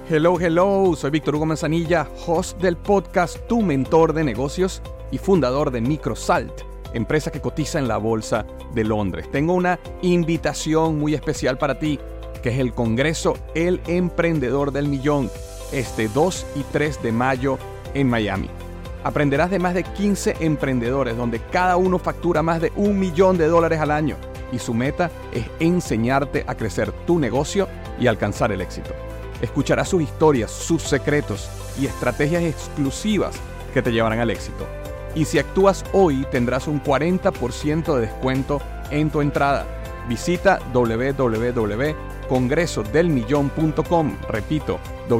Hello, hello, soy Víctor Hugo Manzanilla, host del podcast Tu Mentor de Negocios y fundador de Microsalt, empresa que cotiza en la Bolsa de Londres. Tengo una invitación muy especial para ti, que es el Congreso El Emprendedor del Millón, este 2 y 3 de mayo en Miami. Aprenderás de más de 15 emprendedores, donde cada uno factura más de $1 millón al año, y su meta es enseñarte a crecer tu negocio y alcanzar el éxito. Escucharás sus historias, sus secretos y estrategias exclusivas que te llevarán al éxito. Y si actúas hoy, tendrás un 40% de descuento en tu entrada. Visita www.congresodelmillón.com, repito,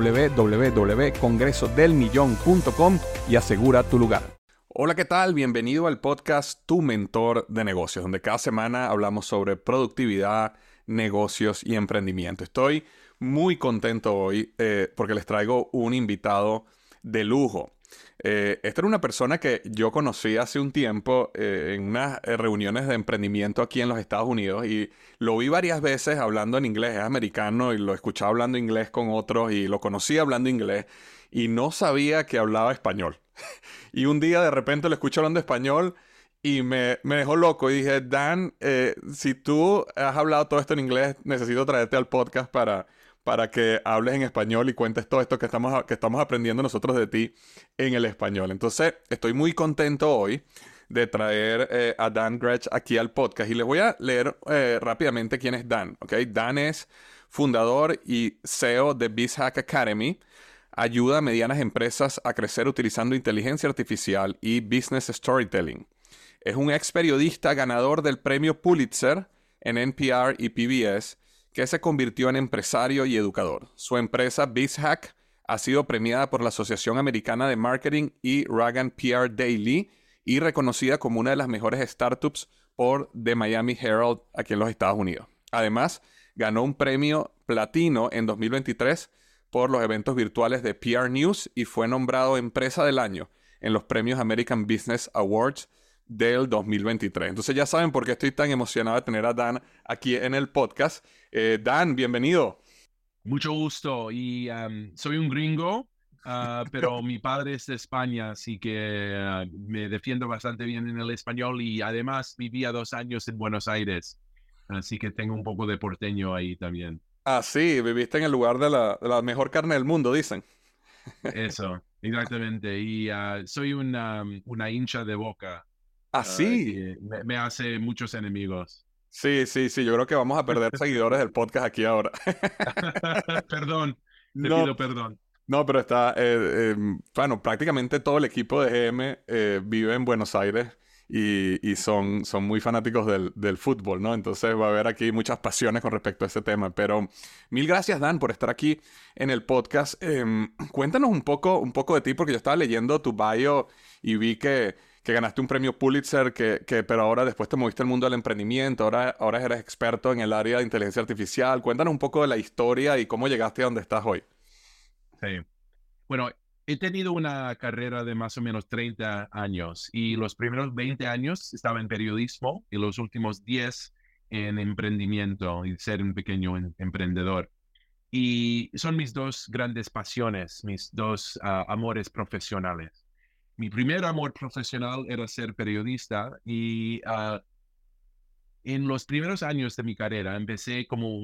www.congresodelmillón.com y asegura tu lugar. Hola, ¿qué tal? Bienvenido al podcast Tu Mentor de Negocios, donde cada semana hablamos sobre productividad, negocios y emprendimiento. Estoy muy contento hoy porque les traigo un invitado de lujo. Esta era una persona que yo conocí hace un tiempo en unas reuniones de emprendimiento aquí en los Estados Unidos y lo vi varias veces hablando en inglés. Es americano y lo escuchaba hablando inglés con otros y lo conocí hablando inglés y no sabía que hablaba español. Y un día de repente lo escucho hablando español y me dejó loco y dije, Dan, si tú has hablado todo esto en inglés, necesito traerte al podcast para que hables en español y cuentes todo esto que estamos aprendiendo nosotros de ti en el español. Entonces, estoy muy contento hoy de traer a Dan Gretsch aquí al podcast y les voy a leer rápidamente quién es Dan, ¿ok? Dan es fundador y CEO de BizHack Academy. Ayuda a medianas empresas a crecer utilizando inteligencia artificial y business storytelling. Es un ex periodista ganador del premio Pulitzer en NPR y PBS, que se convirtió en empresario y educador. Su empresa BizHack ha sido premiada por la Asociación Americana de Marketing y Ragan PR Daily y reconocida como una de las mejores startups por The Miami Herald aquí en los Estados Unidos. Además, ganó un premio platino en 2023 por los eventos virtuales de PR News y fue nombrado Empresa del Año en los premios American Business Awards del 2023. Entonces ya saben por qué estoy tan emocionado de tener a Dan aquí en el podcast. Dan, bienvenido. Mucho gusto y soy un gringo, pero mi padre es de España, así que me defiendo bastante bien en el español y además vivía 2 años en Buenos Aires, así que tengo un poco de porteño ahí también. Ah, sí, viviste en el lugar de la mejor carne del mundo, dicen. Eso, exactamente. Y soy una hincha de Boca, Ah, sí. que me hace muchos enemigos. Sí, sí, sí, yo creo que vamos a perder seguidores del podcast aquí ahora. Perdón, te No, pido perdón. no, pero bueno, prácticamente todo el equipo de GM vive en Buenos Aires y son muy fanáticos del fútbol, ¿no? Entonces va a haber aquí muchas pasiones con respecto a este tema. Pero mil gracias, Dan, por estar aquí en el podcast. Cuéntanos un poco de ti, porque yo estaba leyendo tu bio y vi que ganaste un premio Pulitzer, pero ahora después te moviste al mundo del emprendimiento, ahora eres experto en el área de inteligencia artificial. Cuéntanos un poco de la historia y cómo llegaste a donde estás hoy. Sí. Bueno, he tenido una carrera de más o menos 30 años y los primeros 20 años estaba en periodismo y los últimos 10 en emprendimiento y ser un pequeño emprendedor. Y son mis dos grandes pasiones, mis dos amores profesionales. Mi primer amor profesional era ser periodista y en los primeros años de mi carrera empecé como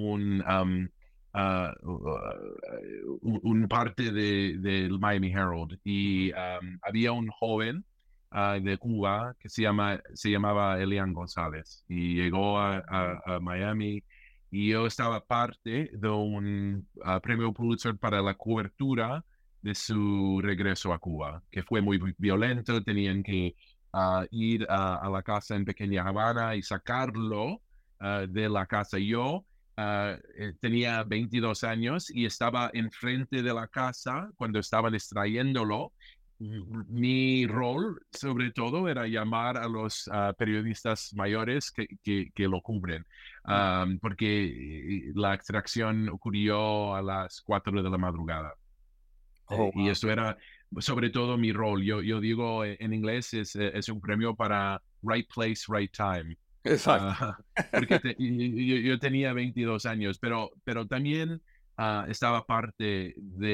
un parte del Miami Herald y había un joven de Cuba que se llamaba Elian González y llegó a Miami y yo estaba parte de un premio Pulitzer para la cobertura de su regreso a Cuba, que fue muy violento, tenían que ir a la casa en Pequeña Habana y sacarlo de la casa. Yo tenía 22 años y estaba enfrente de la casa cuando estaban extrayéndolo. Mi rol, sobre todo, era llamar a los periodistas mayores que lo cubren, porque la extracción ocurrió a las 4 de la madrugada. Oh, Y wow. eso era sobre todo mi rol. Yo digo en inglés es un premio para right place, right time. Exacto. Ah, porque yo tenía 22 años, pero también estaba parte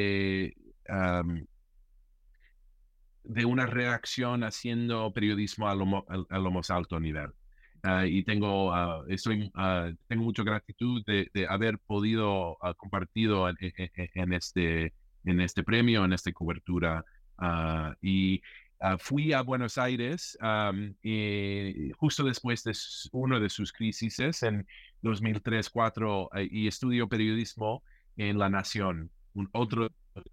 de una redacción haciendo periodismo a lo más alto nivel. Y tengo mucha gratitud de haber podido compartido en este premio, en esta cobertura. Fui a Buenos Aires justo después de uno de sus crisis en 2003-2004 y estudio periodismo en La Nación, otro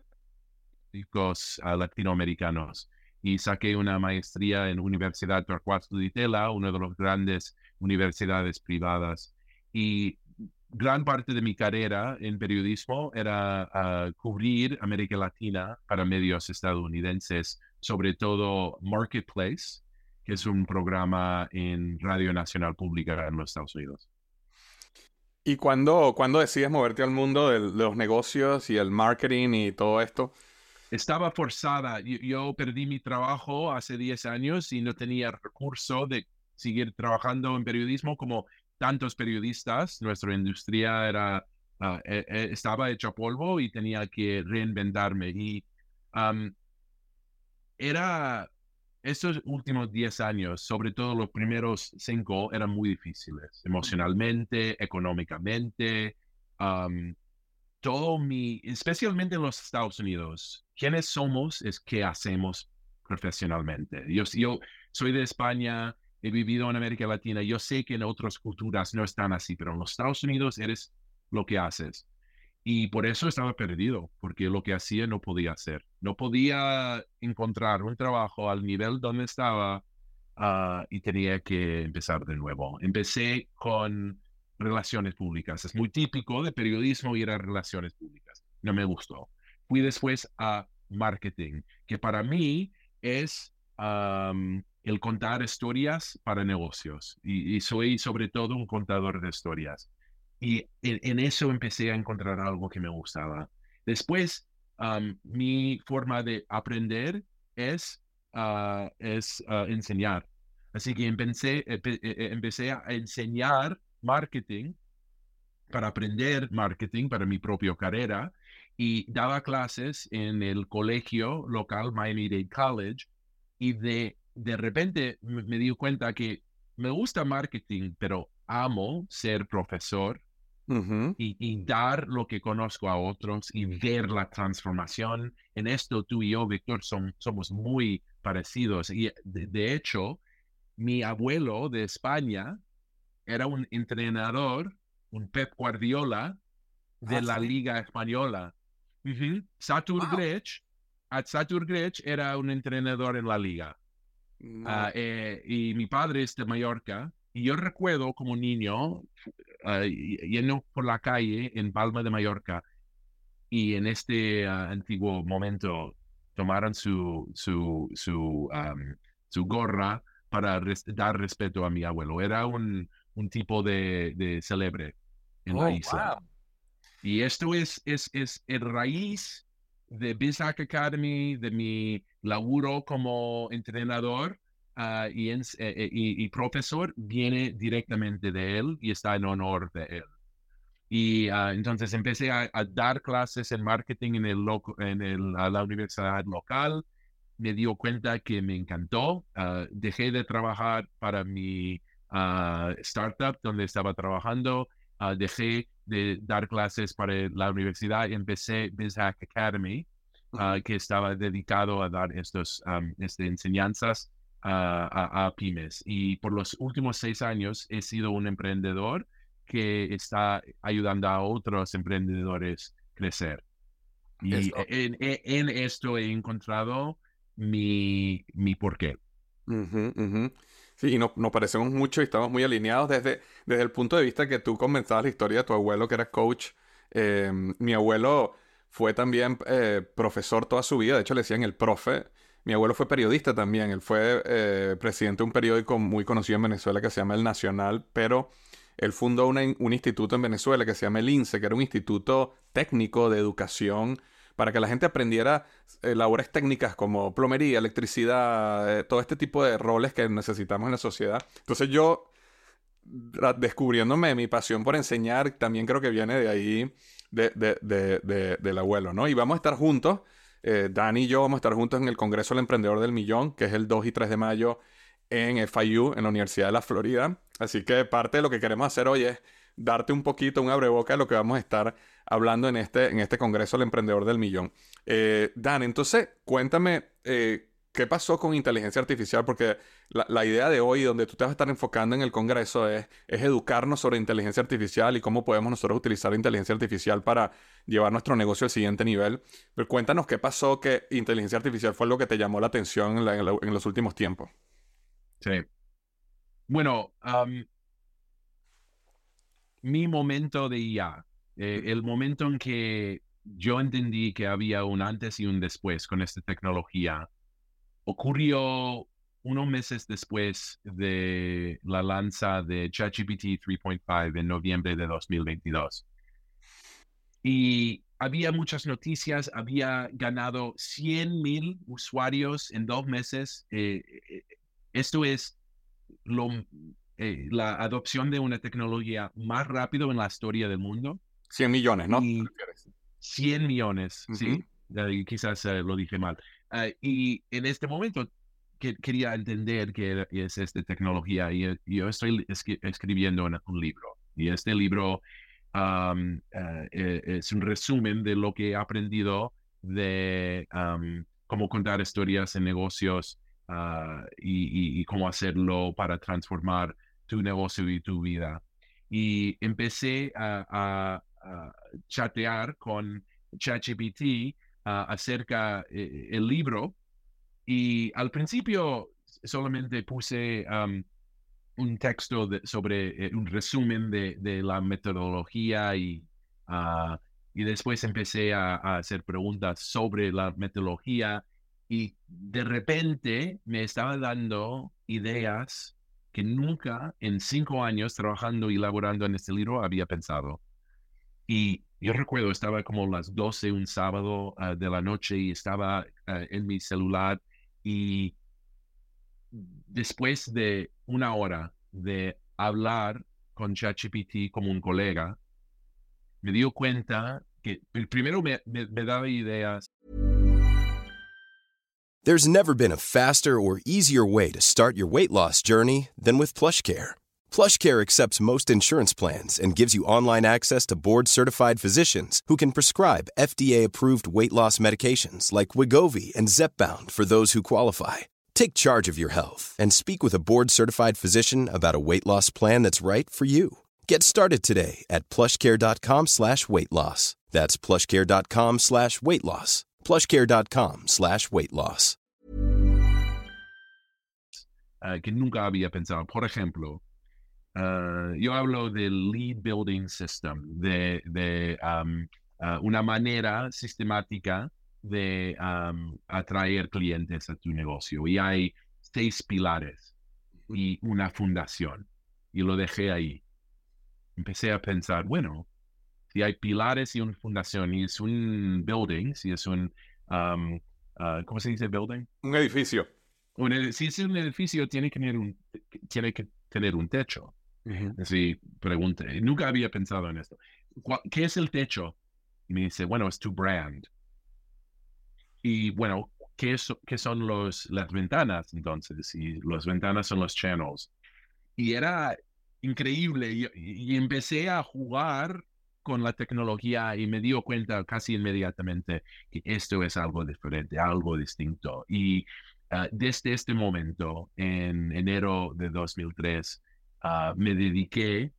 latinoamericanos. Y saqué una maestría en Universidad Torquato Di Tella, una de las grandes universidades privadas. Y gran parte de mi carrera en periodismo era cubrir América Latina para medios estadounidenses, sobre todo Marketplace, que es un programa en Radio Nacional Pública en los Estados Unidos. ¿Y cuándo decides moverte al mundo de los negocios y el marketing y todo esto? Estaba forzada. Yo perdí mi trabajo hace 10 años y no tenía recurso de seguir trabajando en periodismo como tantos periodistas. Nuestra industria estaba hecha polvo y tenía que reinventarme. Y estos últimos 10 años, sobre todo los primeros 5, eran muy difíciles, emocionalmente, económicamente. Especialmente en los Estados Unidos, quiénes somos es qué hacemos profesionalmente. Yo soy de España, he vivido en América Latina, yo sé que en otras culturas no están así, pero en los Estados Unidos eres lo que haces. Y por eso estaba perdido, porque lo que hacía no podía hacer. No podía encontrar un trabajo al nivel donde estaba y tenía que empezar de nuevo. Empecé con relaciones públicas. Es muy típico de periodismo ir a relaciones públicas. No me gustó. Fui después a marketing, que para mí es el contar historias para negocios. Y soy sobre todo un contador de historias. Y en eso empecé a encontrar algo que me gustaba. Después, mi forma de aprender es enseñar. Así que empecé a enseñar marketing para aprender marketing para mi propia carrera y daba clases en el colegio local, Miami-Dade College, y de repente me di cuenta que me gusta marketing, pero amo ser profesor Ujú. y dar lo que conozco a otros y ver la transformación. En esto tú y yo, Víctor, somos muy parecidos. Y de hecho, mi abuelo de España era un entrenador, un Pep Guardiola de Ah, la sí. Liga Española. Satur Wow. Grech, Satur Grech era un entrenador en la Liga. No. Y mi padre es de Mallorca. Y yo recuerdo como niño yendo por la calle en Palma de Mallorca y en este antiguo momento tomaron su gorra para dar respeto a mi abuelo. Era un tipo de célebre en la Oh, isla. wow. Y esto es el raíz de BizHack Academy, de mi laburo como entrenador y profesor, viene directamente de él y está en honor de él. Y entonces empecé a dar clases en marketing a la universidad local. Me dio cuenta que me encantó. Dejé de trabajar para mi startup donde estaba trabajando. Dejé de dar clases para la universidad y empecé BizHack Academy, Ujú. que estaba dedicado a dar enseñanzas a pymes. Y por los últimos 6 años he sido un emprendedor que está ayudando a otros emprendedores crecer. Y Eso. en esto he encontrado mi porqué. Ujú, ujú. Sí, y nos parecemos mucho y estamos muy alineados desde el punto de vista que tú comenzabas la historia de tu abuelo que era coach. Mi abuelo fue también profesor toda su vida, de hecho le decían el profe. Mi abuelo fue periodista también, él fue presidente de un periódico muy conocido en Venezuela que se llama El Nacional, pero él fundó un instituto en Venezuela que se llama el INSE, que era un instituto técnico de educación para que la gente aprendiera labores técnicas como plomería, electricidad, todo este tipo de roles que necesitamos en la sociedad. Entonces yo, descubriéndome mi pasión por enseñar, también creo que viene de ahí, del abuelo, ¿no? Y vamos a estar juntos, Dani y yo vamos a estar juntos en el Congreso del Emprendedor del Millón, que es el 2 y 3 de mayo en FIU, en la Universidad de la Florida. Así que parte de lo que queremos hacer hoy es darte un poquito, un abreboca de lo que vamos a estar hablando en este Congreso del Emprendedor del Millón. Dan, entonces, cuéntame qué pasó con inteligencia artificial, porque la idea de hoy, donde tú te vas a estar enfocando en el Congreso, es educarnos sobre inteligencia artificial y cómo podemos nosotros utilizar la inteligencia artificial para llevar nuestro negocio al siguiente nivel. Pero cuéntanos qué pasó, que inteligencia artificial fue lo que te llamó la atención en los últimos tiempos. Sí. Bueno, mi momento de IA, el momento en que yo entendí que había un antes y un después con esta tecnología, ocurrió unos meses después de la lanza de ChatGPT 3.5 en noviembre de 2022. Y había muchas noticias, había ganado 100,000 usuarios en 2 meses. Esto es la adopción de una tecnología más rápido en la historia del mundo. 100 millones, ¿no? Y 100 millones, sí, quizás lo dije mal. Y en este momento quería entender qué es esta tecnología y yo estoy escribiendo un libro. Y este libro es un resumen de lo que he aprendido de cómo contar historias en negocios y cómo hacerlo para transformar tu negocio y tu vida. Y empecé a chatear con ChatGPT acerca el libro y al principio solamente puse un texto sobre un resumen de la metodología y después empecé a hacer preguntas sobre la metodología y de repente me estaba dando ideas que nunca en 5 años trabajando y elaborando en este libro había pensado. Y yo recuerdo, estaba como las 12 un sábado de la noche y estaba en mi celular y después de una hora de hablar con ChatGPT como un colega, me dio cuenta que primero me daba ideas. There's never been a faster or easier way to start your weight loss journey than with PlushCare. PlushCare accepts most insurance plans and gives you online access to board-certified physicians who can prescribe FDA-approved weight loss medications like Wegovy and Zepbound for those who qualify. Take charge of your health and speak with a board-certified physician about a weight loss plan that's right for you. Get started today at plushcare.com/weight loss. That's plushcare.com/weight loss. plushcare.com/weight loss. Que nunca había pensado. Por ejemplo, yo hablo del lead building system, de una manera sistemática de atraer clientes a tu negocio. Y hay 6 pilares y una fundación. Y lo dejé ahí. Empecé a pensar, bueno, si hay pilares y una fundación, y es un building, si es un, ¿cómo se dice building? Un edificio. Si es un edificio, tiene que tener un techo. Así pregunté, nunca había pensado en esto. ¿Qué es el techo? Y me dice, bueno, es tu brand. Y bueno, ¿qué son las ventanas entonces? Y las ventanas son los channels. Y era increíble. Y empecé a jugar con la tecnología y me dio cuenta casi inmediatamente que esto es algo diferente, algo distinto. Y desde este momento, en enero de 2003, me dediqué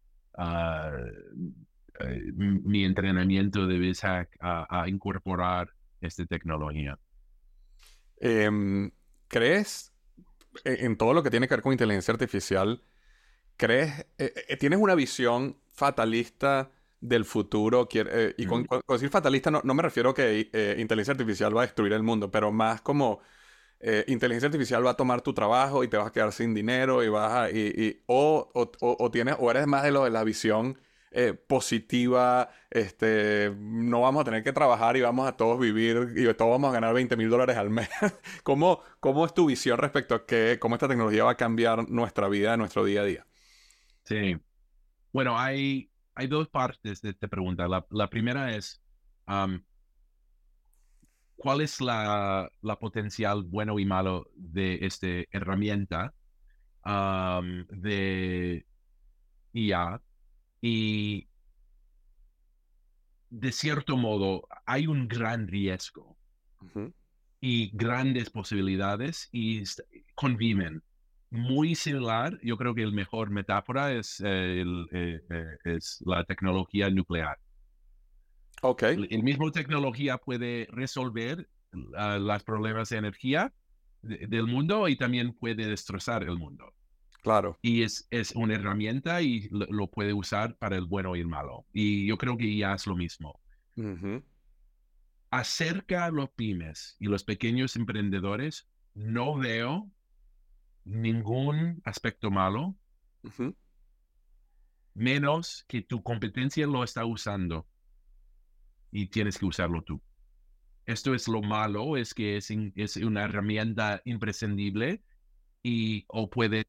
mi entrenamiento de BizHack a incorporar esta tecnología. ¿Crees en todo lo que tiene que ver con inteligencia artificial? ¿Tienes una visión fatalista del futuro? Y con decir fatalista no me refiero a que inteligencia artificial va a destruir el mundo, pero más como inteligencia artificial va a tomar tu trabajo y te vas a quedar sin dinero y o eres más de lo de la visión positiva, no vamos a tener que trabajar y vamos a todos vivir y todos vamos a ganar $20,000 al mes. ¿Cómo es tu visión respecto a cómo esta tecnología va a cambiar nuestra vida, nuestro día a día? Sí. Bueno, hay hay dos partes de esta pregunta. La primera es, ¿cuál es la potencial bueno y malo de esta herramienta de IA? Y de cierto modo, hay un gran riesgo y grandes posibilidades y conviven. Muy similar, yo creo que la mejor metáfora es la tecnología nuclear. Ok, El mismo tecnología puede resolver los problemas de energía del mundo y también puede destrozar el mundo. claro. Y es una herramienta y lo puede usar para el bueno y el malo. Y yo creo que ya es lo mismo. Ujú, Acerca a los pymes y los pequeños emprendedores, no veo ningún aspecto malo, ujú. menos que tu competencia lo está usando y tienes que usarlo tú. Esto es lo malo, es que es una herramienta imprescindible y o puede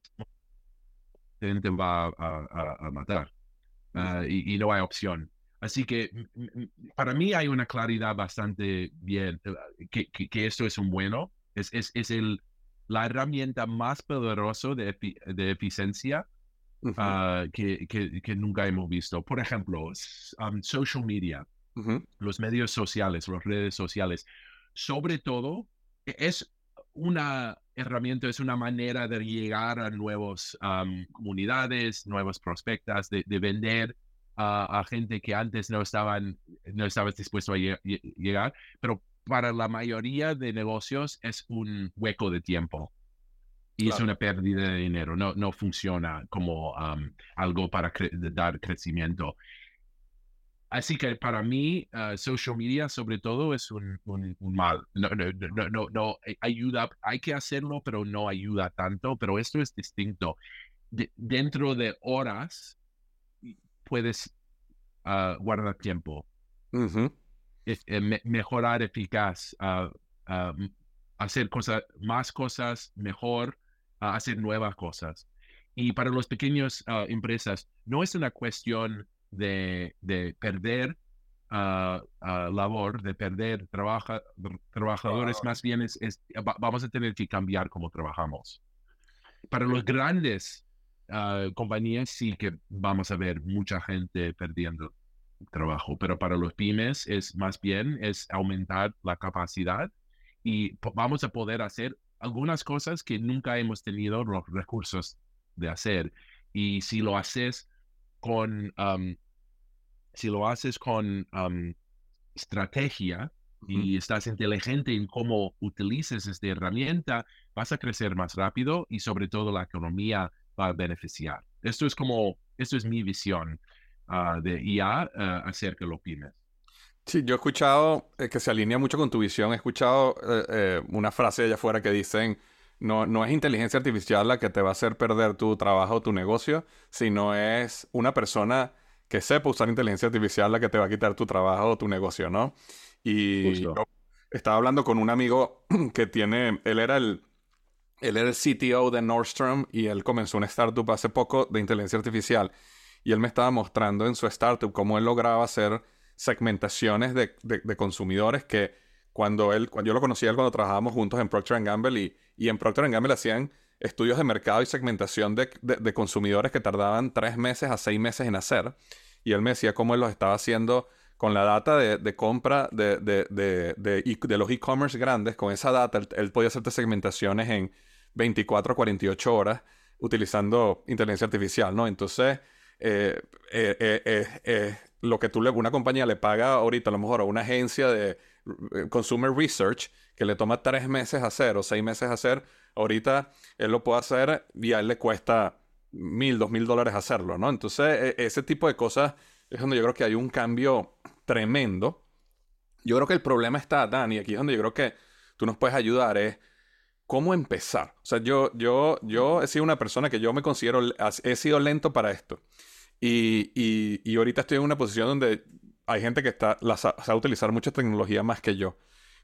te va a matar. Y no hay opción. Así que para mí hay una claridad bastante bien, que esto es un bueno, es la herramienta más poderosa de eficiencia Ujú, que nunca hemos visto. Por ejemplo, social media, ujú. los medios sociales, las redes sociales, sobre todo, es una herramienta, es una manera de llegar a nuevas comunidades, nuevas prospectas, de vender a gente que antes no estabas dispuesto a llegar, pero para la mayoría de negocios es un hueco de tiempo y es Claro. una pérdida de dinero, no funciona como algo para dar crecimiento. Así que para mí, social media sobre todo es un mal. No, ayuda, hay que hacerlo, pero no ayuda tanto, pero esto es distinto. Dentro de horas puedes guardar tiempo, Ujú. mejorar eficaz, ah, hacer más cosas mejor, hacer nuevas cosas. Y para los pequeños empresas, no es una cuestión de perder labor, de perder trabajadores, más bien vamos a tener que cambiar cómo trabajamos. Para los grandes compañías sí que vamos a ver mucha gente perdiendo trabajo, pero para los pymes es más bien es aumentar la capacidad y vamos a poder hacer algunas cosas que nunca hemos tenido los recursos de hacer. Y con, um, si lo haces con estrategia Ujú. y estás inteligente en cómo utilices esta herramienta, vas a crecer más rápido y sobre todo la economía va a beneficiar. Esto es mi visión de IA acerca de los pymes. Sí, yo he escuchado que se alinea mucho con tu visión. He escuchado una frase allá afuera que dicen, no es inteligencia artificial la que te va a hacer perder tu trabajo o tu negocio, sino es una persona que sepa usar inteligencia artificial la que te va a quitar tu trabajo o tu negocio, ¿no? Y Justo. yo estaba hablando con un amigo que tiene, él era el CTO de Nordstrom y él comenzó una startup hace poco de inteligencia artificial. Y él me estaba mostrando en su startup cómo él lograba hacer segmentaciones de consumidores que cuando yo lo conocía él cuando trabajábamos juntos en Procter Gamble y en Procter Gamble hacían estudios de mercado y segmentación de consumidores que tardaban 3 meses a 6 meses en hacer. Y él me decía cómo él los estaba haciendo con la data de compra de los e-commerce grandes. Con esa data él podía hacerte segmentaciones en 24 a 48 horas utilizando inteligencia artificial, ¿no? Entonces, lo que una compañía le paga ahorita a lo mejor a una agencia de consumer research que le toma 3 meses hacer o 6 meses hacer, ahorita él lo puede hacer y a él le cuesta $1,000, $2,000 hacerlo, ¿no? Entonces, ese tipo de cosas es donde yo creo que hay un cambio tremendo. Yo creo que el problema está, Dani, aquí es donde yo creo que tú nos puedes ayudar, es cómo empezar. O sea, yo he sido una persona que yo me considero, he sido lento para esto. Y ahorita estoy en una posición donde hay gente que sabe utilizar mucha tecnología más que yo.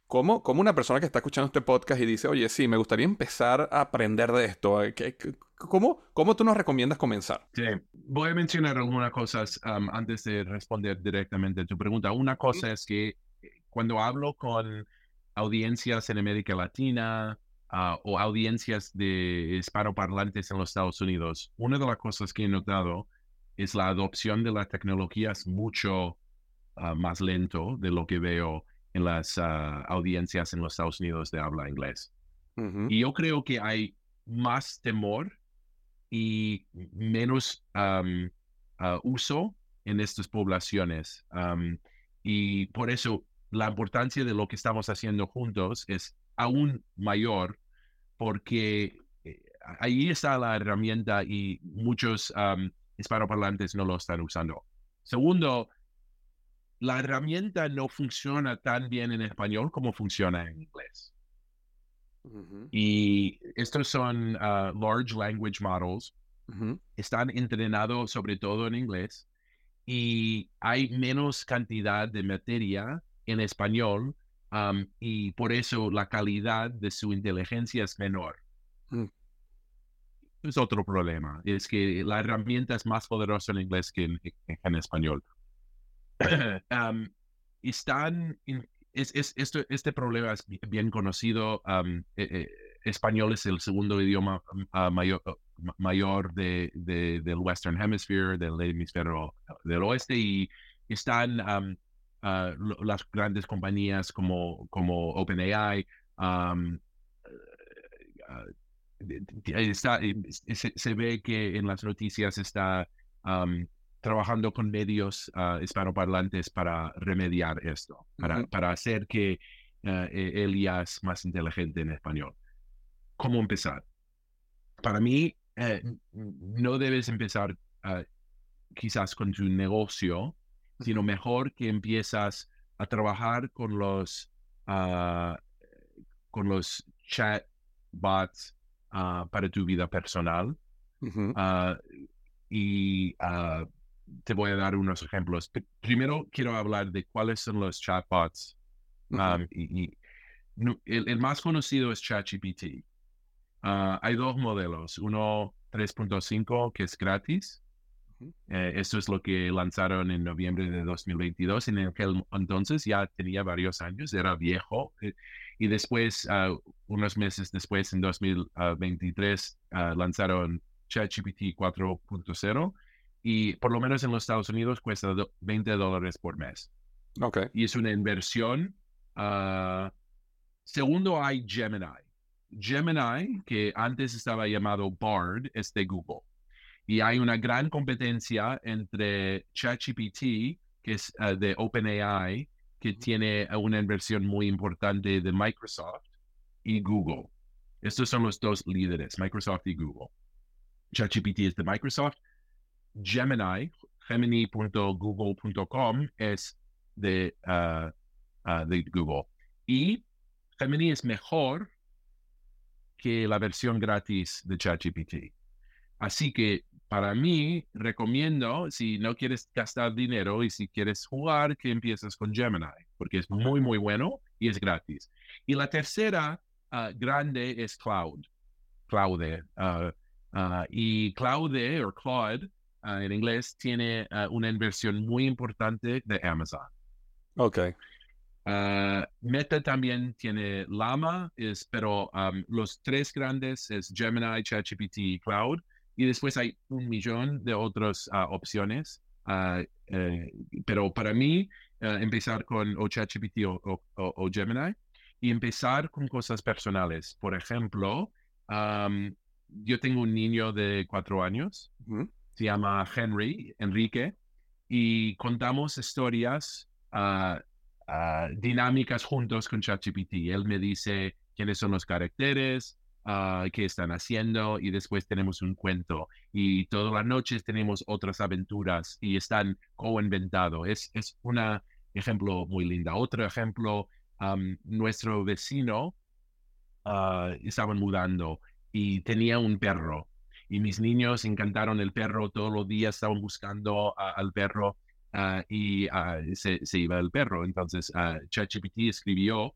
¿Cómo una persona que está escuchando este podcast y dice, oye, sí, me gustaría empezar a aprender de esto? ¿Cómo tú nos recomiendas comenzar? Sí, voy a mencionar algunas cosas antes de responder directamente a tu pregunta. Una cosa es que cuando hablo con audiencias en América Latina o audiencias de hispanoparlantes en los Estados Unidos, una de las cosas que he notado es la adopción de la tecnología es mucho más lento de lo que veo en las audiencias en los Estados Unidos de habla inglés. Ujú. Y yo creo que hay más temor y menos uso en estas poblaciones. Y por eso la importancia de lo que estamos haciendo juntos es aún mayor porque ahí está la herramienta y muchos hispanoparlantes no lo están usando. Segundo, la herramienta no funciona tan bien en español como funciona en inglés. Ujú. Y estos son large language models, Ujú. están entrenados sobre todo en inglés y hay menos cantidad de materia en español y por eso la calidad de su inteligencia es menor. Mm. Es otro problema, es que la herramienta es más poderosa en inglés que en español. um, están este problema es bien conocido. Español es el segundo idioma mayor del Western Hemisphere, del hemisferio del oeste, y están las grandes compañías como OpenAI. um, se ve que en las noticias está trabajando con medios hispanoparlantes para remediar esto, Ujú. para hacer que él ya es más inteligente en español. ¿Cómo empezar? Para mí, no debes empezar quizás con tu negocio, sino mejor que empiezas a trabajar uh, con los chatbots para tu vida personal. Ujú. Uh, y te voy a dar unos ejemplos. Primero quiero hablar de cuáles son los chatbots. Ujú. El más conocido es ChatGPT. Hay dos modelos, uno 3.5 que es gratis. Ujú. Esto es lo que lanzaron en noviembre de 2022. En aquel entonces ya tenía varios años, era viejo. Y después, unos meses después, en 2023, lanzaron ChatGPT 4.0 y por lo menos en los Estados Unidos cuesta $20 por mes. Ok. Y es una inversión. Segundo, hay Gemini. Gemini, que antes estaba llamado Bard, es de Google. Y hay una gran competencia entre ChatGPT, que es de OpenAI, que tiene una inversión muy importante de Microsoft, y Google. Estos son los dos líderes, Microsoft y Google. ChatGPT es de Microsoft. Gemini.google.com es de Google. Y Gemini es mejor que la versión gratis de ChatGPT. Así que para mí, recomiendo, si no quieres gastar dinero y si quieres jugar, que empieces con Gemini, porque es muy, muy bueno y es gratis. Y la tercera grande es Claude. Y Claude, o Claude, en inglés, tiene una inversión muy importante de Amazon. Ok. Meta también tiene Llama, pero los tres grandes es Gemini, ChatGPT y Cloud. Y después hay 1 millón de otras opciones. Pero para mí, empezar con o ChatGPT o Gemini y empezar con cosas personales. Por ejemplo, yo tengo un niño de 4 años, Ujú. se llama Enrique, y contamos historias dinámicas juntos con ChatGPT. Él me dice quiénes son los caracteres, qué están haciendo y después tenemos un cuento. Y todas las noches tenemos otras aventuras y están co-inventado. Es un ejemplo muy lindo. Otro ejemplo, nuestro vecino estaban mudando y tenía un perro. Y mis niños encantaron el perro, todos los días estaban buscando al perro y se iba el perro. Entonces ChatGPT escribió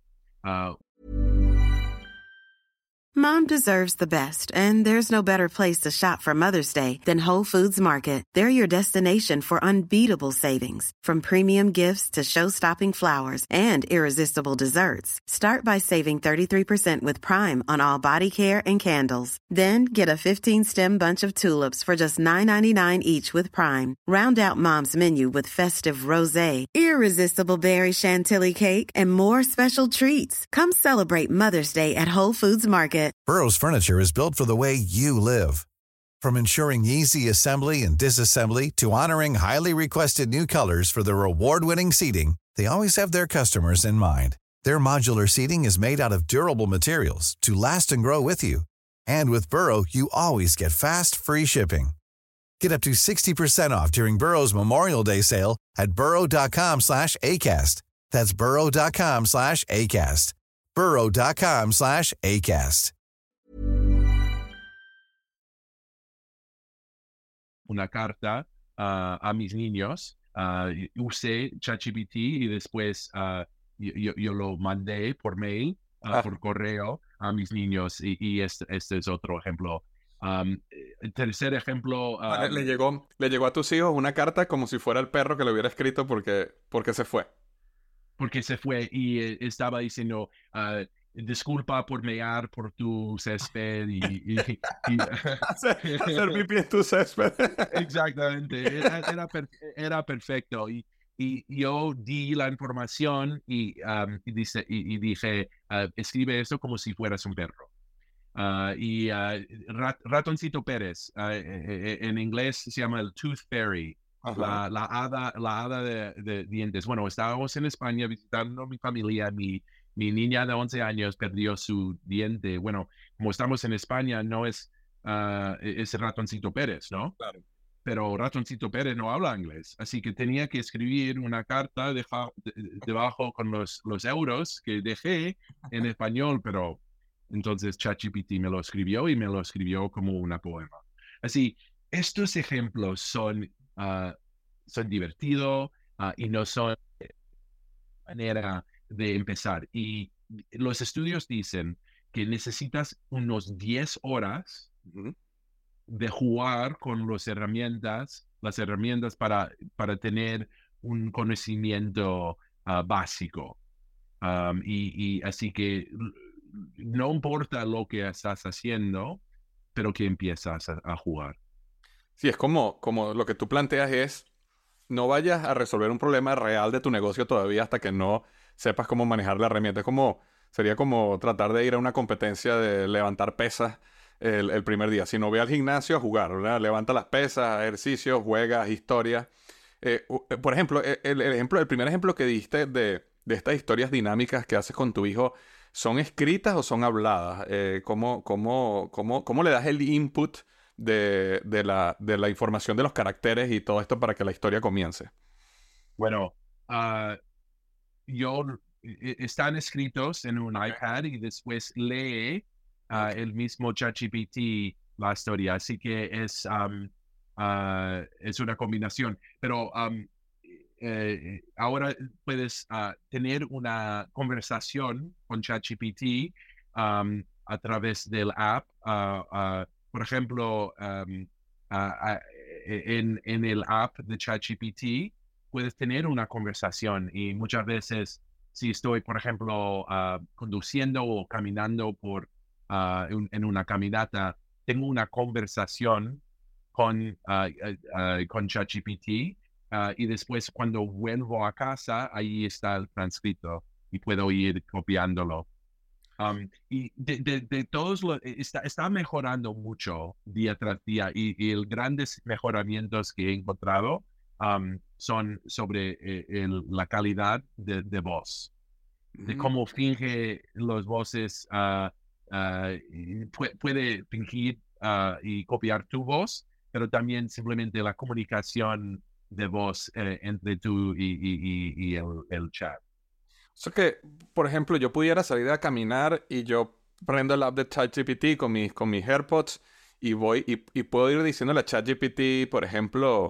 Mom deserves the best, and there's no better place to shop for Mother's Day than Whole Foods Market. They're your destination for unbeatable savings, from premium gifts to show-stopping flowers and irresistible desserts. Start by saving 33% with Prime on all body care and candles. Then get a 15-stem bunch of tulips for just $9.99 each with Prime. Round out Mom's menu with festive rosé, irresistible berry chantilly cake, and more special treats. Come celebrate Mother's Day at Whole Foods Market. Burrow's furniture is built for the way you live. From ensuring easy assembly and disassembly to honoring highly requested new colors for their award-winning seating, they always have their customers in mind. Their modular seating is made out of durable materials to last and grow with you. And with Burrow, you always get fast, free shipping. Get up to 60% off during Burrow's Memorial Day sale at burrow.com/ACAST. That's burrow.com/ACAST. burrow.com/ACAST. Una carta a mis niños. Usé ChatGPT y después yo lo mandé por mail, por correo a mis niños. Y este es otro ejemplo. El tercer ejemplo... le llegó a tus hijos una carta como si fuera el perro que lo hubiera escrito porque se fue. Porque se fue y estaba diciendo... disculpa por mear por tu césped y hacer pipí en tu césped. Exactamente, era perfecto y yo di la información y dije escribe esto como si fueras un perro. Ratoncito Pérez, en inglés se llama el Tooth Fairy. La hada de dientes. Bueno, estábamos en España visitando a mi familia. Mi niña de 11 años perdió su diente. Bueno, como estamos en España, no es Ratoncito Pérez, ¿no? Claro. Pero Ratoncito Pérez no habla inglés, así que tenía que escribir una carta debajo con los euros que dejé en español, pero entonces ChatGPT me lo escribió y me lo escribió como una poema. Así, estos ejemplos son divertidos y no son manera de empezar. Y los estudios dicen que necesitas unos 10 horas de jugar con las herramientas para tener un conocimiento básico. Y así que no importa lo que estás haciendo, pero que empiezas a jugar. Sí, es como lo que tú planteas es, no vayas a resolver un problema real de tu negocio todavía hasta que no sepas cómo manejar la herramienta. Sería como tratar de ir a una competencia de levantar pesas el primer día. Si no, ve al gimnasio a jugar, ¿verdad? Levanta las pesas, ejercicios, juegas, historias. Por ejemplo, el primer ejemplo que diste de estas historias dinámicas que haces con tu hijo, ¿son escritas o son habladas? ¿Cómo le das el input de la información de los caracteres y todo esto para que la historia comience? Bueno, están escritos en un iPad y después lee el mismo ChatGPT la historia, así que es una combinación. Pero ahora puedes tener una conversación con ChatGPT a través del app. Por ejemplo, en el app de ChatGPT puedes tener una conversación y muchas veces si estoy, por ejemplo, conduciendo o caminando en una caminata, tengo una conversación con ChatGPT y después cuando vuelvo a casa, ahí está el transcrito y puedo ir copiándolo. Y de todos está mejorando mucho día tras día y los grandes mejoramientos que he encontrado son sobre la calidad de voz, de cómo finge las voces, puede fingir y copiar tu voz, pero también simplemente la comunicación de voz entre tú y el chat. O sea que, por ejemplo, yo pudiera salir a caminar y yo prendo el app de ChatGPT con mis AirPods y voy y puedo ir diciéndole a ChatGPT, por ejemplo,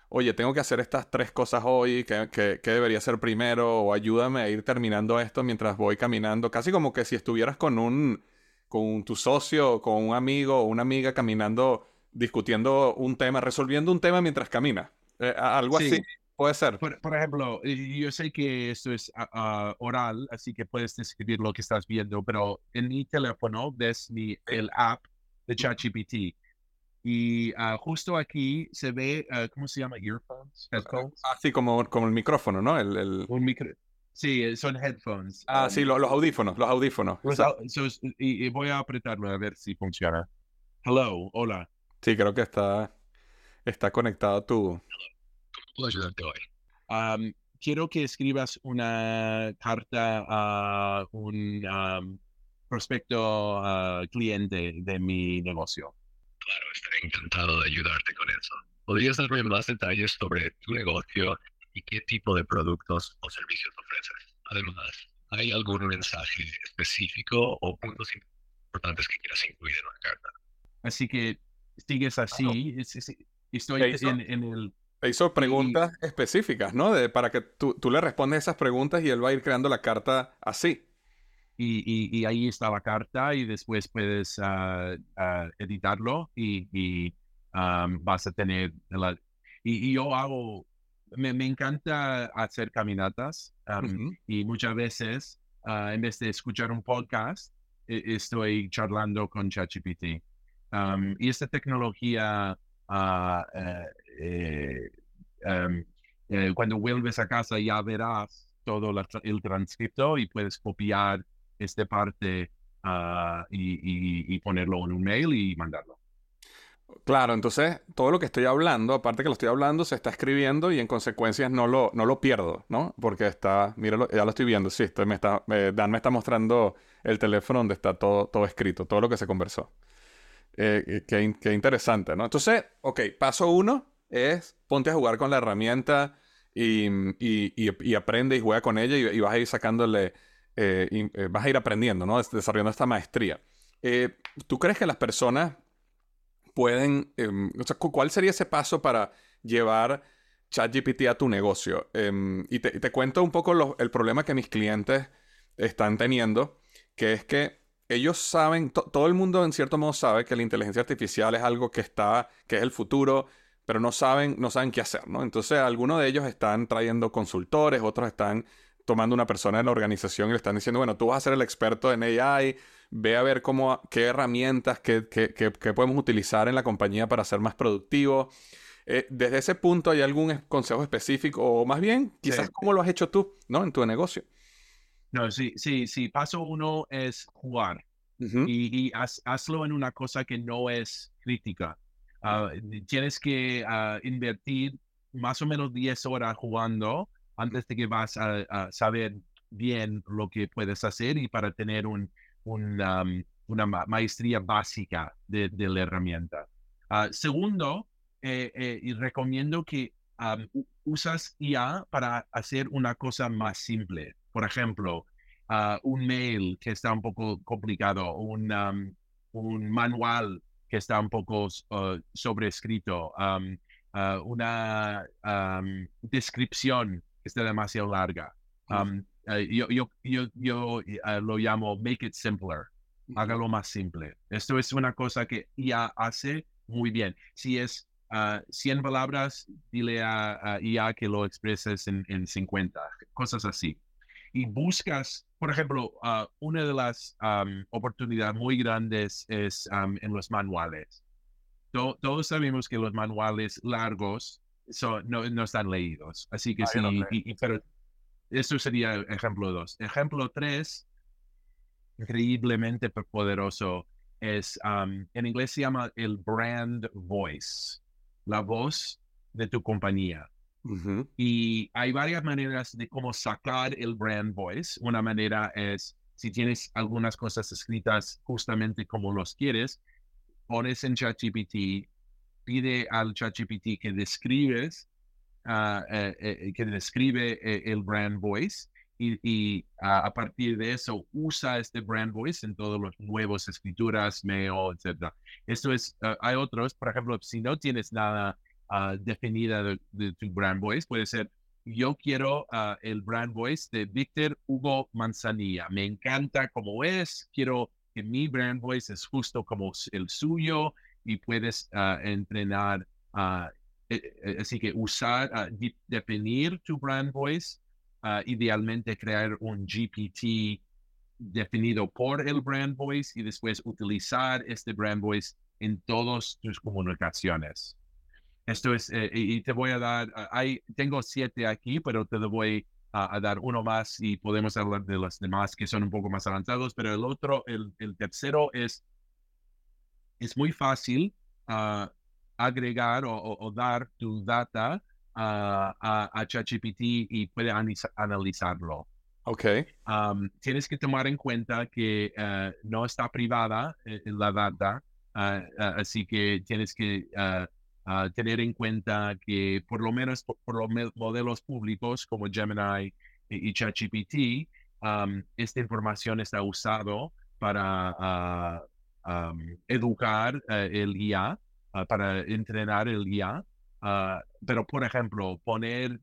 oye, tengo que hacer estas 3 cosas hoy, ¿qué debería hacer primero? O ayúdame a ir terminando esto mientras voy caminando. Casi como que si estuvieras con tu socio, con un amigo o una amiga caminando, discutiendo un tema, resolviendo un tema mientras camina. Algo así Sí, puede ser. por ejemplo, yo sé que esto es oral, así que puedes describir lo que estás viendo, pero en mi teléfono ves el app de ChatGPT. Y justo aquí se ve, ¿cómo se llama? Earphones, headphones. Así como el micrófono, ¿no? Un micro. Sí, son headphones. Sí, los audífonos, los audífonos. Y voy a apretarlo a ver si funciona. Hello, hola. Sí, creo que está conectado a tu... Puedo ayudarte hoy. Quiero que escribas una carta a un prospecto cliente de mi negocio. Claro, estaré encantado de ayudarte con eso. ¿Podrías darme más detalles sobre tu negocio y qué tipo de productos o servicios ofreces? Además, ¿hay algún mensaje específico o puntos importantes que quieras incluir en la carta? Así que sigues así. Estoy Te hizo, en el... te hizo Y, preguntas específicas, ¿no? Para que tú le respondes esas preguntas y él va a ir creando la carta así. y ahí está la carta y después puedes editarlo y vas a tener y yo hago, me encanta hacer caminatas Ujú. y muchas veces en vez de escuchar un podcast estoy charlando con ChatGPT. Y esta tecnología eh, um, cuando vuelves a casa ya verás todo el transcripto y puedes copiar esta parte y ponerlo en un mail y mandarlo. Claro, entonces todo lo que estoy hablando, aparte que lo estoy hablando, se está escribiendo y en consecuencias no lo pierdo, ¿no? Porque míralo, ya lo estoy viendo, sí, Dan me está mostrando el teléfono donde está todo escrito, todo lo que se conversó. Qué interesante, ¿no? Entonces, ok, paso 1 es ponte a jugar con la herramienta y aprende y juega con ella y vas a ir sacándole, vas a ir aprendiendo, ¿no? Desarrollando esta maestría. ¿Tú crees que las personas pueden, o sea, cuál sería ese paso para llevar ChatGPT a tu negocio? Y te cuento un poco el problema que mis clientes están teniendo, que es que ellos saben, todo el mundo en cierto modo sabe que la inteligencia artificial es algo que es el futuro, pero no saben qué hacer, ¿no? Entonces, algunos de ellos están trayendo consultores, otros están tomando una persona en la organización y le están diciendo, bueno, tú vas a ser el experto en AI, ve a ver qué herramientas, qué podemos utilizar en la compañía para ser más productivos. Desde ese punto, ¿hay algún consejo específico? O más bien, Sí. quizás cómo lo has hecho tú, ¿no? En tu negocio. No, sí. Paso 1 es jugar Ujú. y hazlo en una cosa que no es crítica. Ah, Tienes que invertir más o menos 10 horas jugando antes de que vas a saber bien lo que puedes hacer y para tener una maestría básica de la herramienta. Segundo, y recomiendo que usas IA para hacer una cosa más simple. Por ejemplo, un mail que está un poco complicado, un manual que está un poco sobrescrito, una descripción que está demasiado larga. Yo lo llamo make it simpler, Ujú. hágalo más simple. Esto es una cosa que IA hace muy bien. Si es 100 palabras, dile a IA que lo expreses en 50, cosas así. Y buscas, por ejemplo, una de las oportunidades muy grandes es en los manuales. Todos sabemos que los manuales largos no están leídos. Así que Yo lo sí, sé. pero eso sería ejemplo 2. Ejemplo 3, increíblemente poderoso, es, en inglés se llama el brand voice, la voz de tu compañía. Ujú. Y hay varias maneras de cómo sacar el brand voice. Una manera es, si tienes algunas cosas escritas justamente como los quieres, pones en ChatGPT, pide al ChatGPT que describe el brand voice y a partir de eso usa este brand voice en todos los nuevos escrituras, mail, etc. Esto es, hay otros, por ejemplo, si no tienes nada definida de tu brand voice. Puede ser, yo quiero el brand voice de Víctor Hugo Manzanilla. Me encanta cómo es. Quiero que mi brand voice es justo como el suyo y puedes entrenar. Así que definir tu brand voice, idealmente crear un GPT definido por el brand voice y después utilizar este brand voice en todas tus comunicaciones. Esto es, y te voy a dar, tengo 7 aquí, pero te voy a dar uno más y podemos hablar de los demás que son un poco más avanzados, pero el tercero es muy fácil agregar o dar tu data a ChatGPT y puede analizarlo. Ok. Tienes que tomar en cuenta que no está privada la data, así que tienes que tener en cuenta que por lo menos por los modelos públicos como Gemini y ChatGPT, esta información está usado para educar el IA, para entrenar el IA. Pero, por ejemplo, poner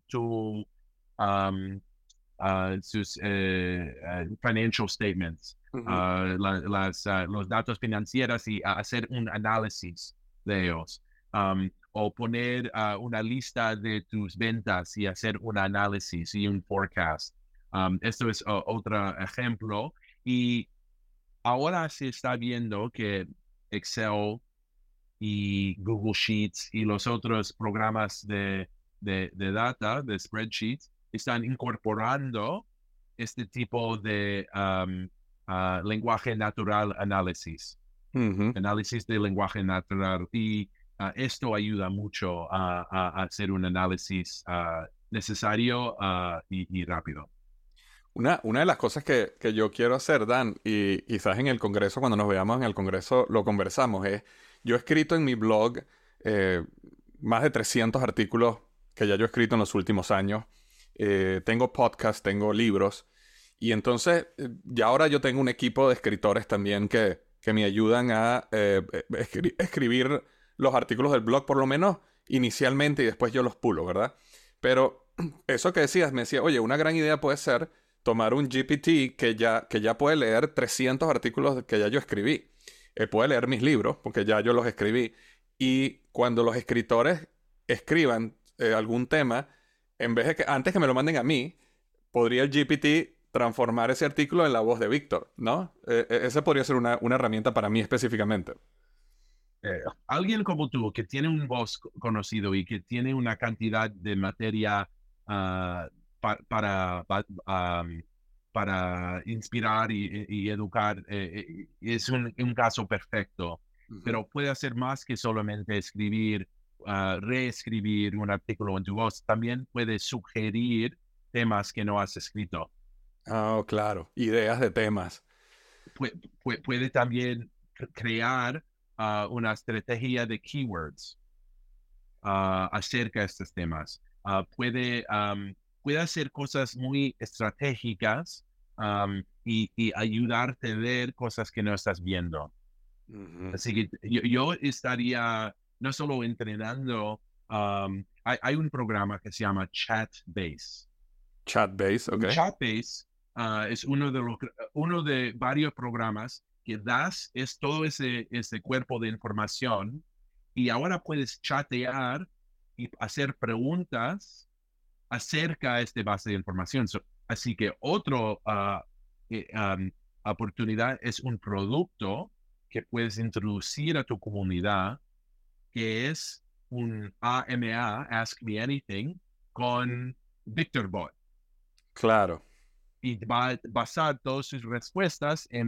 sus financial statements, los datos financieros y hacer un análisis de ellos. O poner una lista de tus ventas y hacer un análisis y un forecast. Esto es otro ejemplo. Y ahora se está viendo que Excel y Google Sheets y los otros programas de data, de spreadsheets, están incorporando este tipo de lenguaje natural análisis. Análisis de lenguaje natural. Y esto ayuda mucho a hacer un análisis necesario y rápido. Una de las cosas que yo quiero hacer, Dan, y quizás en el Congreso, cuando nos veamos en el Congreso, lo conversamos, es, yo he escrito en mi blog más de 300 artículos que ya yo he escrito en los últimos años. Tengo podcasts, tengo libros, y entonces ya ahora yo tengo un equipo de escritores también que me ayudan a escribir los artículos del blog, por lo menos inicialmente, y después yo los pulo, ¿verdad? Pero eso que decías, me decía, oye, una gran idea puede ser tomar un GPT que ya puede leer 300 artículos que ya yo escribí. Puede leer mis libros, porque ya yo los escribí. Y cuando los escritores escriban algún tema, en vez de que antes que me lo manden a mí, podría el GPT transformar ese artículo en la voz de Víctor, ¿no? Esa podría ser una herramienta para mí específicamente. Alguien como tú, que tiene un voz conocido y que tiene una cantidad de materia para inspirar y educar, es un caso perfecto. Pero puede hacer más que solamente escribir, reescribir un artículo en tu voz. También puede sugerir temas que no has escrito. Oh, claro. Ideas de temas. Puede también crear una estrategia de keywords acerca de estos temas. Puede hacer cosas muy estratégicas y ayudarte a ver cosas que no estás viendo. Así que yo estaría no solo entrenando, hay un programa que se llama Chatbase. Chatbase, ok. Chatbase es uno de varios programas que es todo ese cuerpo de información, y ahora puedes chatear y hacer preguntas acerca de esta base de información. Así que otra oportunidad es un producto que puedes introducir a tu comunidad, que es un AMA, Ask Me Anything, con VictorBot. Claro. Y va a basar todas sus respuestas en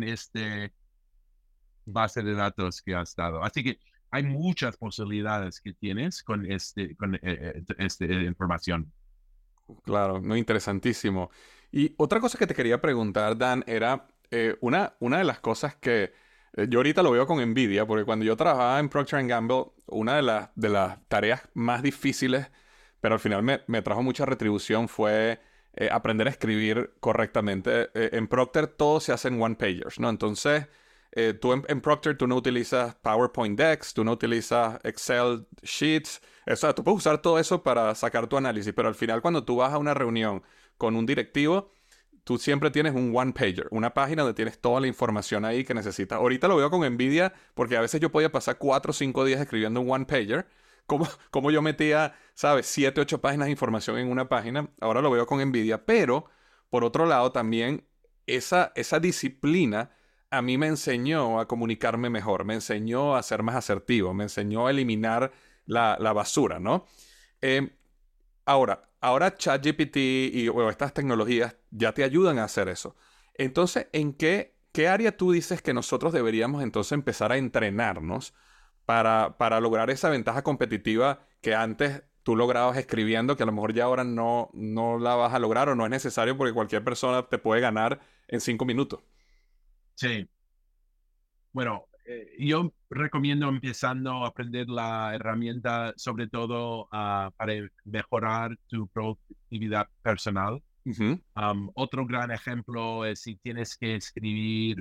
base de datos que has dado. Así que hay muchas posibilidades que tienes con esta información. Claro, no, interesantísimo. Y otra cosa que te quería preguntar, Dan, era una de las cosas que yo ahorita lo veo con envidia, porque cuando yo trabajaba en Procter & Gamble, una de las tareas más difíciles, pero al final me trajo mucha retribución, fue aprender a escribir correctamente. En Procter todo se hace en one-pagers, ¿no? Entonces, tú en Procter tú no utilizas PowerPoint Decks, tú no utilizas Excel Sheets. O sea, tú puedes usar todo eso para sacar tu análisis, pero al final cuando tú vas a una reunión con un directivo, tú siempre tienes un one-pager, una página donde tienes toda la información ahí que necesitas. Ahorita lo veo con Nvidia porque a veces yo podía pasar 4 o 5 días escribiendo un one-pager. Como yo metía, ¿sabes? 7, 8 páginas de información en una página. Ahora lo veo con Nvidia. Pero, por otro lado, también esa disciplina a mí me enseñó a comunicarme mejor. Me enseñó a ser más asertivo. Me enseñó a eliminar la basura, ¿no? Eh, ahora ChatGPT o estas tecnologías ya te ayudan a hacer eso. Entonces, ¿en qué área tú dices que nosotros deberíamos entonces empezar a entrenarnos para lograr esa ventaja competitiva que antes tú lograbas escribiendo, que a lo mejor ya ahora no la vas a lograr o no es necesario porque cualquier persona te puede ganar en 5 minutos? Sí. Bueno, yo recomiendo empezando a aprender la herramienta, sobre todo para mejorar tu productividad personal. Ujú. Otro gran ejemplo es si tienes que escribir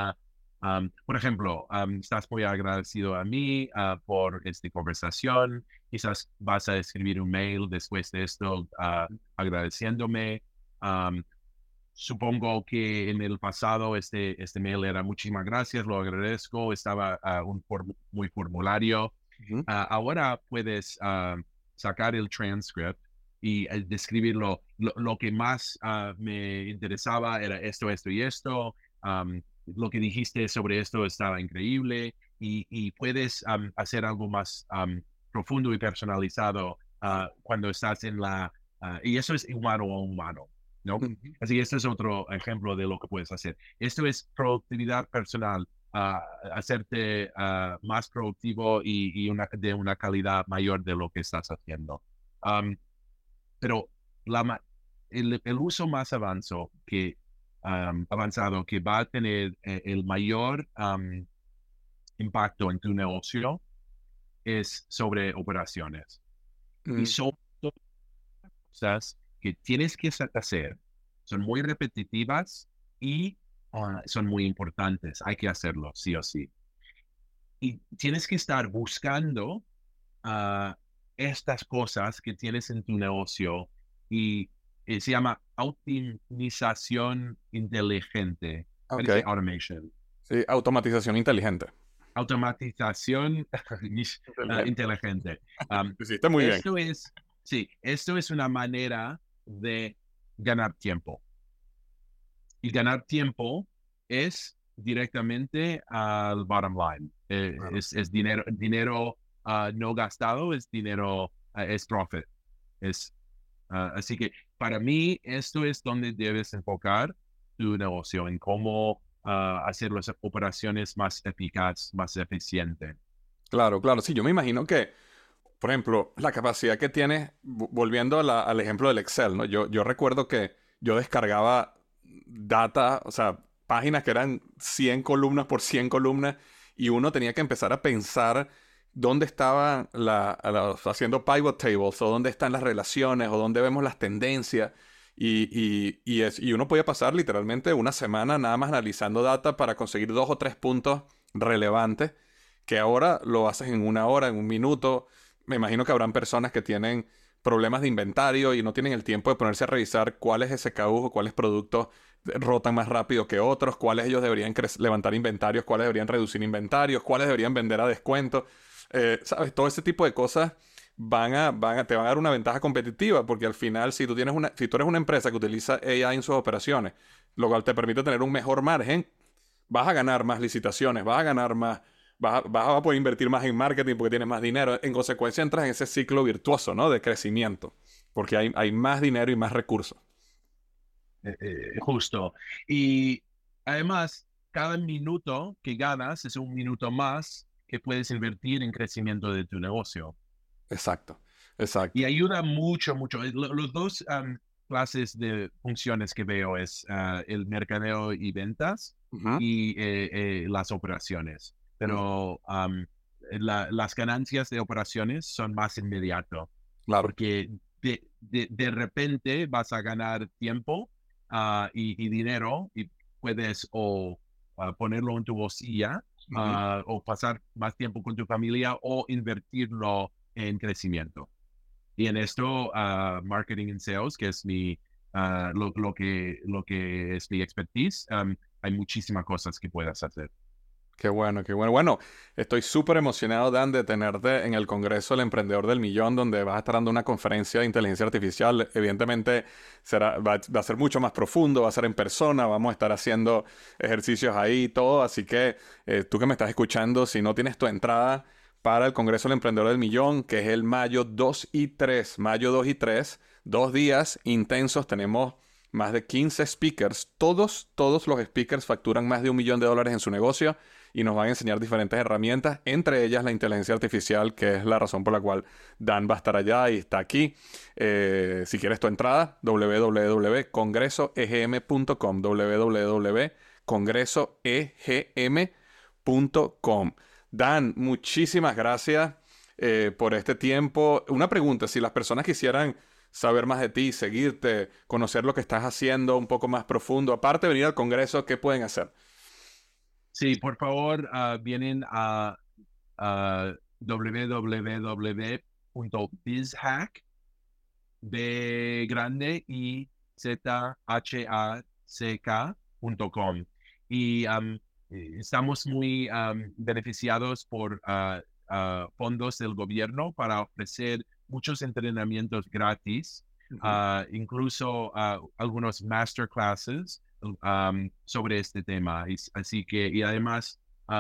por ejemplo, estás muy agradecido a mí por esta conversación, quizás vas a escribir un mail después de esto agradeciéndome. Um, Supongo que en el pasado este mail era muchísimas gracias, lo agradezco, estaba muy formulario. Ujú. Ahora puedes sacar el transcript y describirlo. Lo que más me interesaba era esto, esto y esto. Lo que dijiste sobre esto estaba increíble y puedes hacer algo más profundo y personalizado cuando estás y eso es humano a humano, ¿no? Ujú. Así que este es otro ejemplo de lo que puedes hacer. Esto es productividad personal, hacerte más productivo y de una calidad mayor de lo que estás haciendo. Pero el uso más avanzado que va a tener el mayor impacto en tu negocio es sobre operaciones. Y Mm. son cosas que tienes que hacer. Son muy repetitivas y son muy importantes. Hay que hacerlo, sí o sí. Y tienes que estar buscando ah, estas cosas que tienes en tu negocio y se llama optimización inteligente. How do you say Ok. automation? Sí, automatización inteligente. Automatización Inteligente. inteligente. Lo hiciste muy bien. Esto es, sí, esto es una manera de ganar tiempo. Y ganar tiempo es directamente al bottom line. Claro. Es dinero no gastado, es dinero, es profit. Así que para mí esto es donde debes enfocar tu negocio, en cómo hacer las operaciones más eficaz, más eficiente. Claro, claro. Sí, yo me imagino que, por ejemplo, la capacidad que tienes, volviendo al ejemplo del Excel, ¿no? Yo recuerdo que yo descargaba data, o sea, páginas que eran 100 columnas por 100 columnas y uno tenía que empezar a pensar dónde estaban haciendo pivot tables o dónde están las relaciones o dónde vemos las tendencias. Y uno podía pasar literalmente una semana nada más analizando data para conseguir 2 o 3 puntos relevantes que ahora lo haces en 1 hora, en 1 minuto. Me imagino que habrán personas que tienen problemas de inventario y no tienen el tiempo de ponerse a revisar cuáles SKUs o cuáles productos rotan más rápido que otros, cuáles ellos deberían levantar inventarios, cuáles deberían reducir inventarios, cuáles deberían vender a descuento. ¿Sabes? Todo ese tipo de cosas te van a dar una ventaja competitiva porque al final si tú eres una empresa que utiliza AI en sus operaciones, lo cual te permite tener un mejor margen, vas a ganar más licitaciones, vas a ganar más, vas a poder invertir más en marketing porque tienes más dinero. En consecuencia, entras en ese ciclo virtuoso, ¿no? De crecimiento, porque hay más dinero y más recursos. Justo. Y además, cada minuto que ganas es un minuto más que puedes invertir en crecimiento de tu negocio. Exacto, Y exacto. ayuda mucho, mucho. Los dos clases de funciones que veo es el mercadeo y ventas Ujú. y las operaciones. Ujú. Pero las ganancias de operaciones son más inmediato Claro. porque de repente vas a ganar tiempo y dinero y puedes o ponerlo en tu bolsilla o pasar más tiempo con tu familia o invertirlo en crecimiento. Y en esto, marketing and sales, que es lo que es mi expertise, hay muchísimas cosas que puedas hacer. Qué bueno, qué bueno. Bueno, estoy súper emocionado, Dan, de tenerte en el Congreso del Emprendedor del Millón, donde vas a estar dando una conferencia de inteligencia artificial. Evidentemente va a ser mucho más profundo, va a ser en persona, vamos a estar haciendo ejercicios ahí y todo. Así que tú que me estás escuchando, si no tienes tu entrada para el Congreso del Emprendedor del Millón, que es el mayo 2 y 3, 2 días intensos, tenemos más de 15 speakers. Todos los speakers facturan más de $1 millón en su negocio y nos van a enseñar diferentes herramientas, entre ellas la inteligencia artificial, que es la razón por la cual Dan va a estar allá y está aquí. Si quieres tu entrada, www.congresoegm.com, www.congresoegm.com. Dan, muchísimas gracias por este tiempo. Una pregunta, si las personas quisieran saber más de ti, seguirte, conocer lo que estás haciendo un poco más profundo, aparte de venir al Congreso, ¿qué pueden hacer? Sí, por favor, vienen a www.bizhack, B grande y ZHACK.com. Y estamos muy beneficiados por fondos del gobierno para ofrecer muchos entrenamientos gratis, incluso algunos masterclasses sobre este tema. Así que, y además,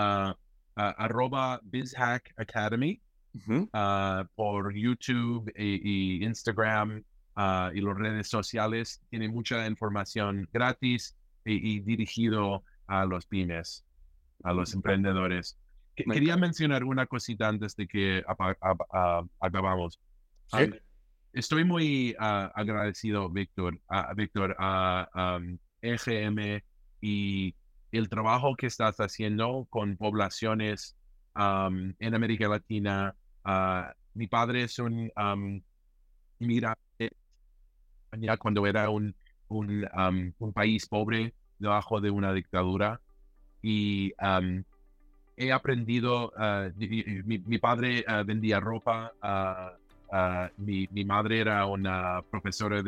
@BizHack Academy por YouTube y Instagram y las redes sociales. Tiene mucha información gratis y dirigido a los pymes, a los emprendedores. Quería mencionar una cosita antes de que acabamos. ¿Sí? Estoy muy agradecido, Víctor, a EGM y el trabajo que estás haciendo con poblaciones en América Latina. Mi padre es un inmigrante ya cuando era un país pobre debajo de una dictadura y he aprendido, mi padre vendía ropa, mi madre era una profesora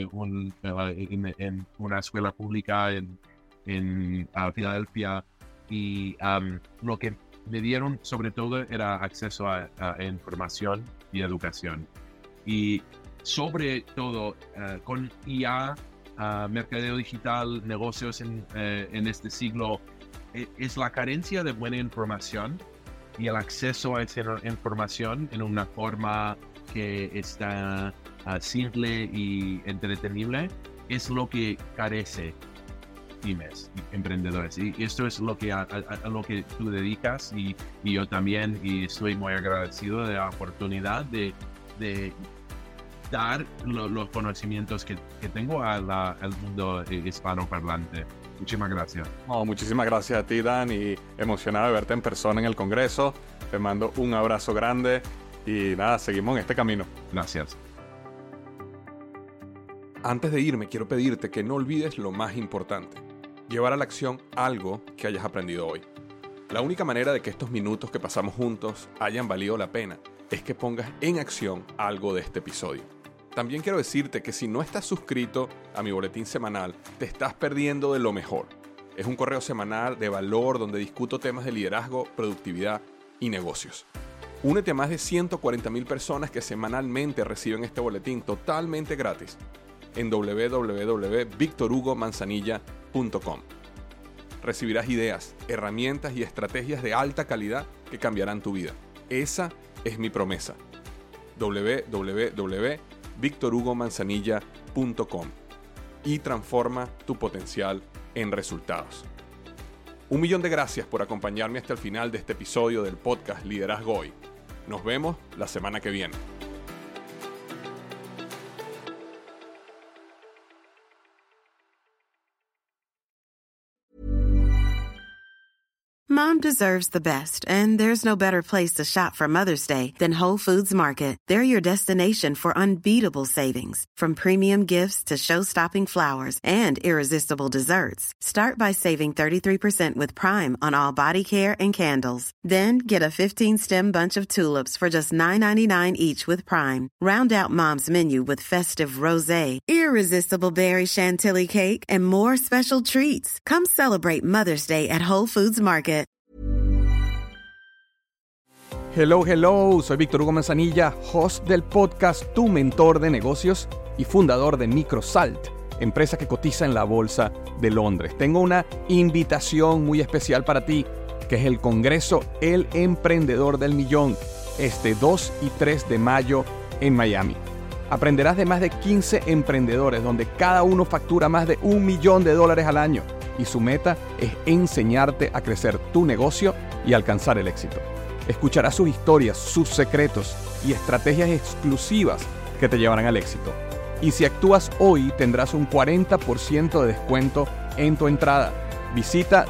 en una escuela pública en Filadelfia y lo que me dieron sobre todo era acceso a información y educación. Y sobre todo con IA, mercadeo digital, negocios en este siglo, es la carencia de buena información y el acceso a esa información en una forma que está simple y entretenible es lo que carece pymes y emprendedores. Y esto es lo que a lo que tú dedicas y yo también, y estoy muy agradecido de la oportunidad de dar los conocimientos que tengo al mundo hispanoparlante. Muchísimas gracias. Muchísimas gracias a ti, Dan, y emocionado de verte en persona en el Congreso. Te mando un abrazo grande y nada, seguimos en este camino. Gracias. Antes de irme, quiero pedirte que no olvides lo más importante: llevar a la acción algo que hayas aprendido hoy. La única manera de que estos minutos que pasamos juntos hayan valido la pena es que pongas en acción algo de este episodio. También quiero decirte que si no estás suscrito a mi boletín semanal, te estás perdiendo de lo mejor. Es un correo semanal de valor donde discuto temas de liderazgo, productividad y negocios. Únete a más de 140,000 personas que semanalmente reciben este boletín totalmente gratis en www.victorhugomanzanilla.com. Recibirás ideas, herramientas y estrategias de alta calidad que cambiarán tu vida. Esa es mi promesa. www.victorhugomanzanilla.com y transforma tu potencial en resultados. 1 millón de gracias por acompañarme hasta el final de este episodio del podcast Liderazgo Hoy. Nos vemos la semana que viene. Mom deserves the best, and there's no better place to shop for Mother's Day than Whole Foods Market. They're your destination for unbeatable savings, from premium gifts to show-stopping flowers and irresistible desserts. Start by saving 33% with Prime on all body care and candles. Then get a 15-stem bunch of tulips for just $9.99 each with Prime. Round out Mom's menu with festive rosé, irresistible berry chantilly cake, and more special treats. Come celebrate Mother's Day at Whole Foods Market. Hello, soy Víctor Hugo Manzanilla, host del podcast Tu Mentor de Negocios y fundador de Microsalt, empresa que cotiza en la Bolsa de Londres. Tengo una invitación muy especial para ti, que es el Congreso El Emprendedor del Millón, este 2 y 3 de mayo en Miami. Aprenderás de más de 15 emprendedores, donde cada uno factura más de $1 millón al año. Y su meta es enseñarte a crecer tu negocio y alcanzar el éxito. Escucharás sus historias, sus secretos y estrategias exclusivas que te llevarán al éxito. Y si actúas hoy, tendrás un 40% de descuento en tu entrada. Visita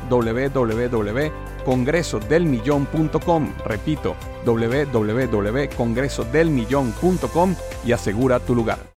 www.congresodelmillón.com. Repito, www.congresodelmillón.com y asegura tu lugar.